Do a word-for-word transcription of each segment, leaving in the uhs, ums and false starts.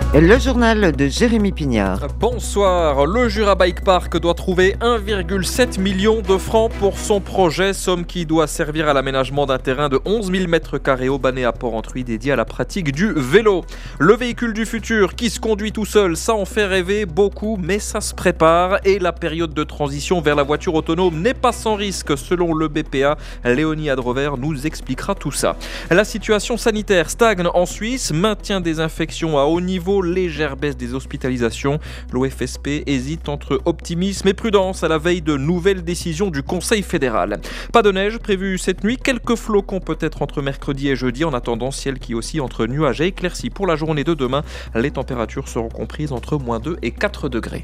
Le journal de Jérémy Pignard. Bonsoir, le Jura Bike Park doit trouver un virgule sept million de francs pour son projet, somme qui doit servir à l'aménagement d'un terrain de onze mille mètres carrés au Bannet à Port-Entruy dédié à la pratique du vélo. Le véhicule du futur qui se conduit tout seul, ça en fait rêver beaucoup, mais ça se prépare et la période de transition vers la voiture autonome n'est pas sans risque selon le B P A. Léonie Adrover nous expliquera tout ça. La situation sanitaire stagne en Suisse, maintien des infections à haut niveau, légère baisse des hospitalisations. L'O F S P hésite entre optimisme et prudence à la veille de nouvelles décisions du Conseil fédéral. Pas de neige prévue cette nuit, quelques flocons peut-être entre mercredi et jeudi. En attendant, ciel qui oscille entre nuages et éclaircies pour la journée de demain. Les températures seront comprises entre moins deux et quatre degrés.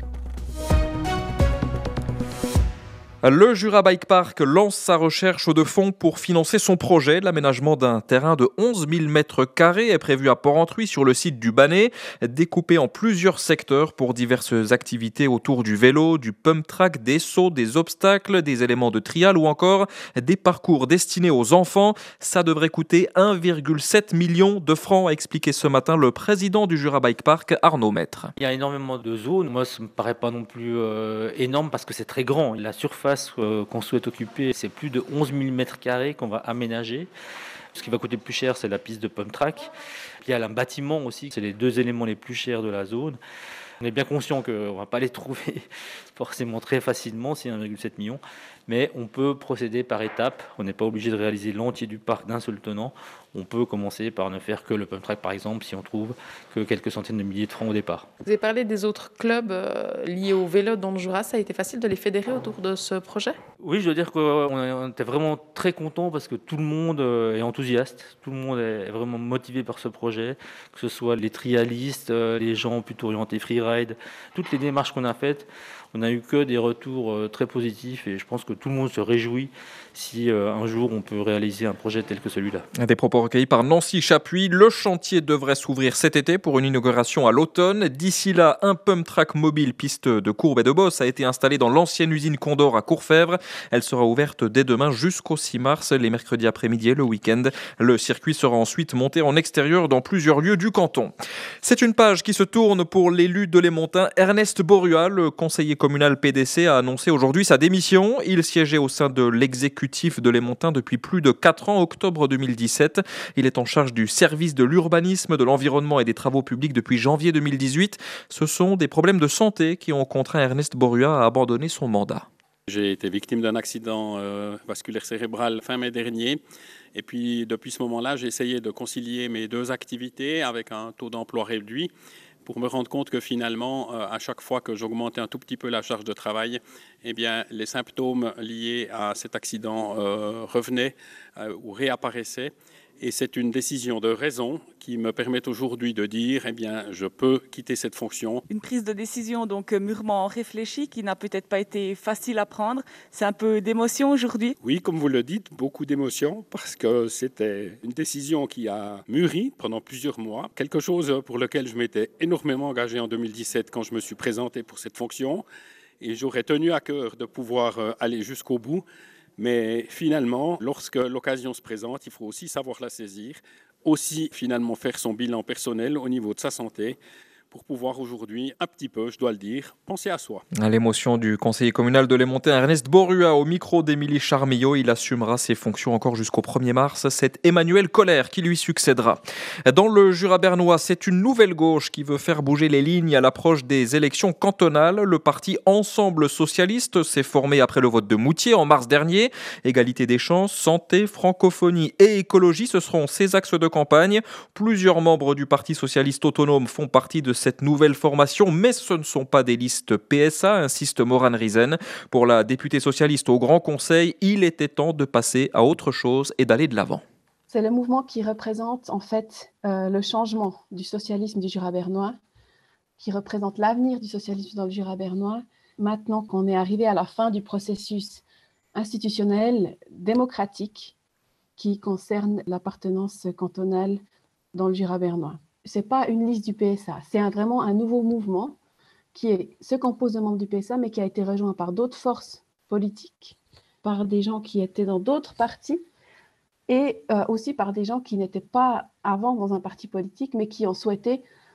Le Jura Bike Park lance sa recherche de fonds pour financer son projet. L'aménagement d'un terrain de onze mille mètres carrés est prévu à Port-Entruy sur le site du Bannet, découpé en plusieurs secteurs pour diverses activités autour du vélo, du pump track, des sauts, des obstacles, des éléments de trial ou encore des parcours destinés aux enfants. Ça devrait coûter un virgule sept million de francs, a expliqué ce matin le président du Jura Bike Park, Arnaud Maître. Il y a énormément de zones. Moi, ça ne me paraît pas non plus euh, énorme parce que c'est très grand. La surface qu'on souhaite occuper, c'est plus de onze mille mètres carrés qu'on va aménager. Ce qui va coûter le plus cher, c'est la piste de pump track. Il y a un bâtiment aussi, c'est les deux éléments les plus chers de la zone. On est bien conscient qu'on ne va pas les trouver forcément très facilement, c'est un virgule sept million, mais on peut procéder par étapes. On n'est pas obligé de réaliser l'entier du parc d'un seul tenant. On peut commencer par ne faire que le pump track, par exemple, si on trouve que quelques centaines de milliers de francs au départ. Vous avez parlé des autres clubs euh, liés au vélo dans le Jura. Ça a été facile de les fédérer autour de ce projet ? Oui, je dois dire qu'on était vraiment très contents parce que tout le monde est enthousiaste. Tout le monde est vraiment motivé par ce projet, que ce soit les trialistes, les gens plutôt orientés freeride. Toutes les démarches qu'on a faites, on n'a eu que des retours très positifs et je pense que tout le monde se réjouit si un jour on peut réaliser un projet tel que celui-là. Des propos recueillis par Nancy Chapuis. Le chantier devrait s'ouvrir cet été pour une inauguration à l'automne. D'ici là, un pump track mobile piste de courbe et de bosse a été installé dans l'ancienne usine Condor à Courfèvre. Elle sera ouverte dès demain jusqu'au six mars, les mercredis après-midi et le week-end. Le circuit sera ensuite monté en extérieur dans plusieurs lieux du canton. C'est une page qui se tourne pour l'élu de Lémontin. Ernest Borua, le conseiller communal P D C, a annoncé aujourd'hui sa démission. Il siégeait au sein de l'exécutif de Lémontin depuis plus de quatre ans, octobre deux mille dix-sept. Il est en charge du service de l'urbanisme, de l'environnement et des travaux publics depuis janvier deux mille dix-huit. Ce sont des problèmes de santé qui ont contraint Ernest Borua à abandonner son mandat. J'ai été victime d'un accident euh, vasculaire cérébral fin mai dernier. Et puis, depuis ce moment-là, j'ai essayé de concilier mes deux activités avec un taux d'emploi réduit pour me rendre compte que finalement, euh, à chaque fois que j'augmentais un tout petit peu la charge de travail, eh bien, les symptômes liés à cet accident euh, revenaient euh, ou réapparaissaient. Et c'est une décision de raison qui me permet aujourd'hui de dire, eh bien, je peux quitter cette fonction. Une prise de décision donc mûrement réfléchie qui n'a peut-être pas été facile à prendre. C'est un peu d'émotion aujourd'hui. Oui, comme vous le dites, beaucoup d'émotion parce que c'était une décision qui a mûri pendant plusieurs mois. Quelque chose pour lequel je m'étais énormément engagé en deux mille dix-sept quand je me suis présenté pour cette fonction. Et j'aurais tenu à cœur de pouvoir aller jusqu'au bout. Mais finalement, lorsque l'occasion se présente, il faut aussi savoir la saisir, aussi finalement faire son bilan personnel au niveau de sa santé pour pouvoir aujourd'hui, un petit peu, je dois le dire, penser à soi. L'émotion du conseiller communal de Lémontin, Ernest Borua, au micro d'Émilie Charmillot. Il assumera ses fonctions encore jusqu'au premier mars. C'est Emmanuel Colère qui lui succédera. Dans le Jura bernois, c'est une nouvelle gauche qui veut faire bouger les lignes à l'approche des élections cantonales. Le parti Ensemble Socialiste s'est formé après le vote de Moutier en mars dernier. Égalité des chances, santé, francophonie et écologie, ce seront ses axes de campagne. Plusieurs membres du Parti socialiste autonome font partie de cette nouvelle formation, mais ce ne sont pas des listes P S A, insiste Morane Riesen. Pour la députée socialiste au Grand Conseil, il était temps de passer à autre chose et d'aller de l'avant. C'est le mouvement qui représente en fait euh, le changement du socialisme du Jura bernois, qui représente l'avenir du socialisme dans le Jura bernois. Maintenant qu'on est arrivé à la fin du processus institutionnel, démocratique, qui concerne l'appartenance cantonale dans le Jura bernois. Ce n'est pas une liste du P S A, c'est un, vraiment un nouveau mouvement qui est, se compose de membres du P S A, mais qui a été rejoint par d'autres forces politiques, par des gens qui étaient dans d'autres partis, et euh, aussi par des gens qui n'étaient pas avant dans un parti politique, mais qui ont souhaité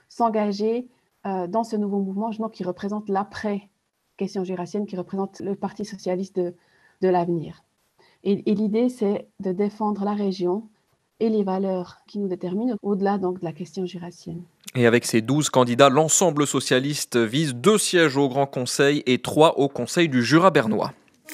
s'engager euh, dans ce nouveau mouvement justement, qui représente l'après-question jurassienne, qui représente le Parti socialiste de, de l'avenir. Et, et l'idée, c'est de défendre la région et les valeurs qui nous déterminent au-delà donc, de la question jurassienne. Et avec ces douze candidats, l'ensemble socialiste vise deux sièges au Grand Conseil et trois au Conseil du Jura bernois.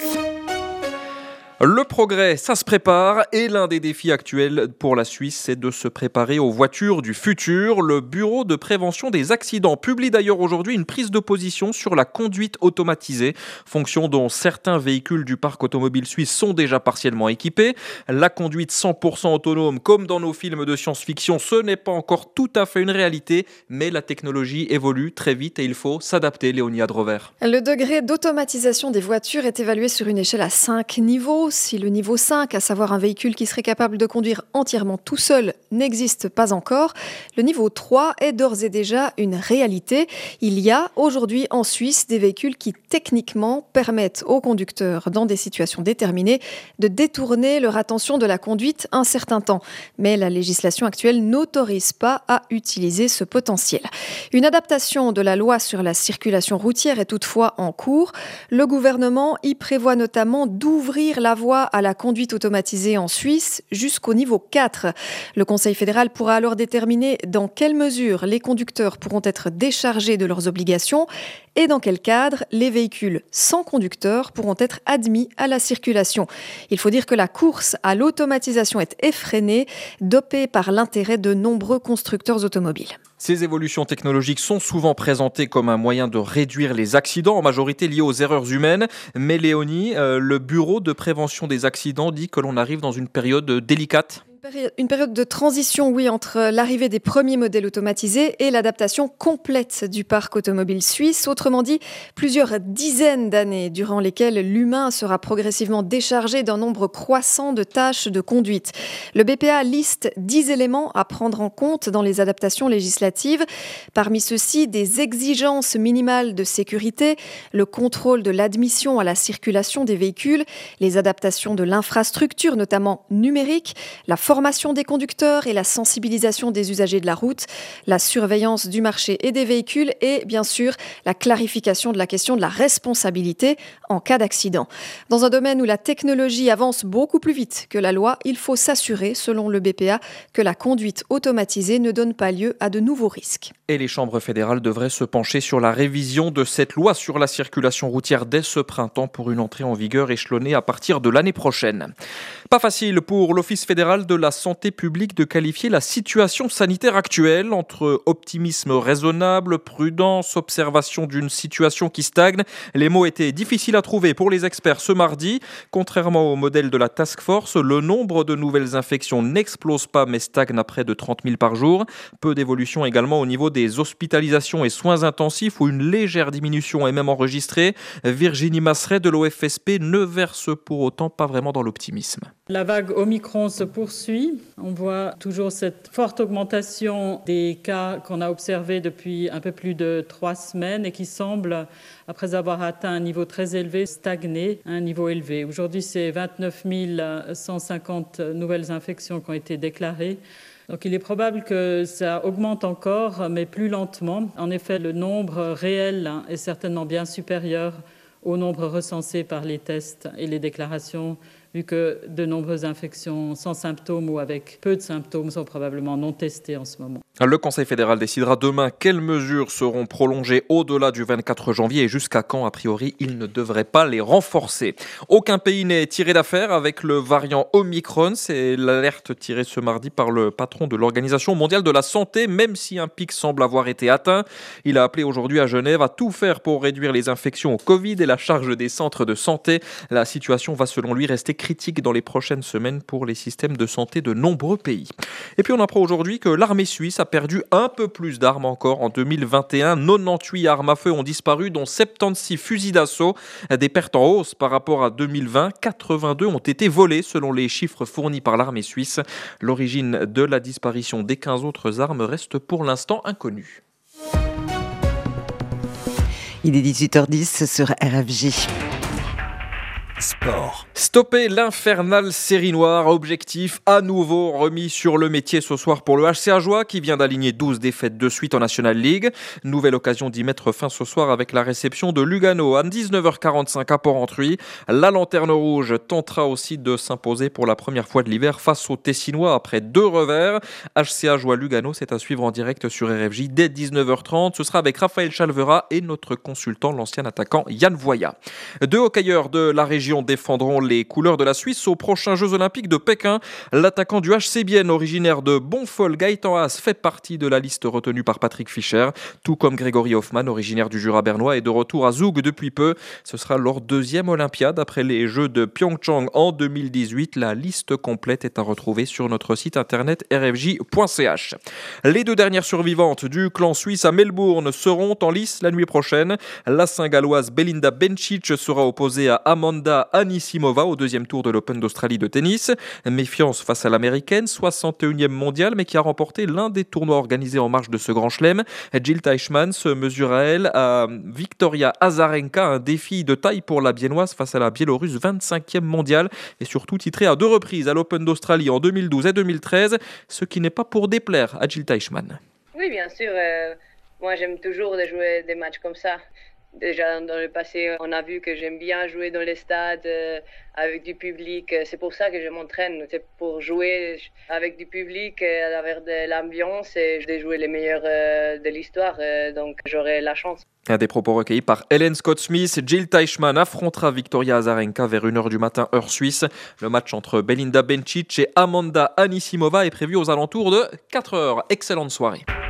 Le progrès, ça se prépare et l'un des défis actuels pour la Suisse, c'est de se préparer aux voitures du futur. Le Bureau de prévention des accidents publie d'ailleurs aujourd'hui une prise de position sur la conduite automatisée, fonction dont certains véhicules du parc automobile suisse sont déjà partiellement équipés. La conduite cent pour cent autonome, comme dans nos films de science-fiction, ce n'est pas encore tout à fait une réalité, mais la technologie évolue très vite et il faut s'adapter, Léonie Adrover. Le degré d'automatisation des voitures est évalué sur une échelle à cinq niveaux. Si le niveau cinq, à savoir un véhicule qui serait capable de conduire entièrement tout seul, n'existe pas encore, le niveau trois est d'ores et déjà une réalité. Il y a aujourd'hui en Suisse des véhicules qui techniquement permettent aux conducteurs, dans des situations déterminées, de détourner leur attention de la conduite un certain temps. Mais la législation actuelle n'autorise pas à utiliser ce potentiel. Une adaptation de la loi sur la circulation routière est toutefois en cours. Le gouvernement y prévoit notamment d'ouvrir la voie à la conduite automatisée en Suisse jusqu'au niveau quatre. Le Conseil fédéral pourra alors déterminer dans quelle mesure les conducteurs pourront être déchargés de leurs obligations et dans quel cadre les véhicules sans conducteur pourront être admis à la circulation. Il faut dire que la course à l'automatisation est effrénée, dopée par l'intérêt de nombreux constructeurs automobiles. Ces évolutions technologiques sont souvent présentées comme un moyen de réduire les accidents, en majorité liés aux erreurs humaines. Mais Léonie, euh, le Bureau de prévention des accidents dit que l'on arrive dans une période délicate. Une période de transition, oui, entre l'arrivée des premiers modèles automatisés et l'adaptation complète du parc automobile suisse. Autrement dit, plusieurs dizaines d'années durant lesquelles l'humain sera progressivement déchargé d'un nombre croissant de tâches de conduite. Le B P A liste dix éléments à prendre en compte dans les adaptations législatives. Parmi ceux-ci, des exigences minimales de sécurité, le contrôle de l'admission à la circulation des véhicules, les adaptations de l'infrastructure, notamment numérique, la formation des conducteurs et la sensibilisation des usagers de la route, la surveillance du marché et des véhicules et bien sûr la clarification de la question de la responsabilité en cas d'accident. Dans un domaine où la technologie avance beaucoup plus vite que la loi, il faut s'assurer, selon le B P A, que la conduite automatisée ne donne pas lieu à de nouveaux risques. Et les chambres fédérales devraient se pencher sur la révision de cette loi sur la circulation routière dès ce printemps pour une entrée en vigueur échelonnée à partir de l'année prochaine. Pas facile pour l'Office fédéral de la santé publique de qualifier la situation sanitaire actuelle entre optimisme raisonnable, prudence, observation d'une situation qui stagne. Les mots étaient difficiles à trouver pour les experts ce mardi. Contrairement au modèle de la Task Force, le nombre de nouvelles infections n'explose pas mais stagne à près de trente mille par jour. Peu d'évolution également au niveau des hospitalisations et soins intensifs où une légère diminution est même enregistrée. Virginie Masseret de l'O F S P ne verse pour autant pas vraiment dans l'optimisme. La vague Omicron se poursuit. On voit toujours cette forte augmentation des cas qu'on a observés depuis un peu plus de trois semaines et qui semble, après avoir atteint un niveau très élevé, stagner à un niveau élevé. Aujourd'hui, c'est vingt-neuf mille cent cinquante nouvelles infections qui ont été déclarées. Donc il est probable que ça augmente encore, mais plus lentement. En effet, le nombre réel est certainement bien supérieur au nombre recensé par les tests et les déclarations, vu que de nombreuses infections sans symptômes ou avec peu de symptômes sont probablement non testées en ce moment. Le Conseil fédéral décidera demain quelles mesures seront prolongées au-delà du vingt-quatre janvier et jusqu'à quand, a priori, il ne devrait pas les renforcer. Aucun pays n'est tiré d'affaire avec le variant Omicron. C'est l'alerte tirée ce mardi par le patron de l'Organisation mondiale de la santé, même si un pic semble avoir été atteint. Il a appelé aujourd'hui à Genève à tout faire pour réduire les infections au Covid et la charge des centres de santé. La situation va selon lui rester critique dans les prochaines semaines pour les systèmes de santé de nombreux pays. Et puis on apprend aujourd'hui que l'armée suisse a perdu un peu plus d'armes encore en deux mille vingt et un. quatre-vingt-dix-huit armes à feu ont disparu, dont soixante-seize fusils d'assaut. Des pertes en hausse par rapport à deux mille vingt. quatre-vingt-deux ont été volés selon les chiffres fournis par l'armée suisse. L'origine de la disparition des quinze autres armes reste pour l'instant inconnue. Il est dix-huit heures dix sur R F J. Sport. Stopper l'infernale série noire, objectif à nouveau remis sur le métier ce soir pour le H C Ajoie qui vient d'aligner douze défaites de suite en National League. Nouvelle occasion d'y mettre fin ce soir avec la réception de Lugano à dix-neuf heures quarante-cinq à Port-Entruy. La Lanterne Rouge tentera aussi de s'imposer pour la première fois de l'hiver face aux Tessinois après deux revers. H C Ajoie Lugano, c'est à suivre en direct sur R F J dès dix-neuf heures trente. Ce sera avec Raphaël Chalvera et notre consultant, l'ancien attaquant Yann Voya. Deux hockeyeurs de la région défendront les couleurs de la Suisse aux prochains Jeux Olympiques de Pékin. L'attaquant du H C Bienne, originaire de Bonfol, Gaëtan Haas, fait partie de la liste retenue par Patrick Fischer, tout comme Grégory Hoffmann, originaire du Jura bernois et de retour à Zoug depuis peu. Ce sera leur deuxième Olympiade après les Jeux de Pyeongchang en deux mille dix-huit. La liste complète est à retrouver sur notre site internet r f j point c h. Les deux dernières survivantes du clan suisse à Melbourne seront en lice la nuit prochaine. La Saint-Galloise Belinda Bencic sera opposée à Amanda Anisimova au deuxième tour de l'Open d'Australie de tennis. Méfiance face à l'américaine, soixante et unième mondiale, mais qui a remporté l'un des tournois organisés en marge de ce grand chelem. Jill Teichmann se mesure à elle à Victoria Azarenka, un défi de taille pour la Biennoise face à la Biélorusse vingt-cinquième mondiale et surtout titrée à deux reprises à l'Open d'Australie en deux mille douze et deux mille treize, ce qui n'est pas pour déplaire à Jill Teichmann. Oui, bien sûr. Euh, moi, j'aime toujours de jouer des matchs comme ça. Déjà dans le passé, on a vu que j'aime bien jouer dans les stades euh, avec du public. C'est pour ça que je m'entraîne. C'est pour jouer avec du public, à travers de l'ambiance et de jouer les meilleurs euh, de l'histoire. Euh, donc j'aurai la chance. Un des propos recueillis par Helen Scott-Smith. Jill Teichmann affrontera Victoria Azarenka vers une heure du matin, heure suisse. Le match entre Belinda Bencic et Amanda Anisimova est prévu aux alentours de quatre heures. Excellente soirée.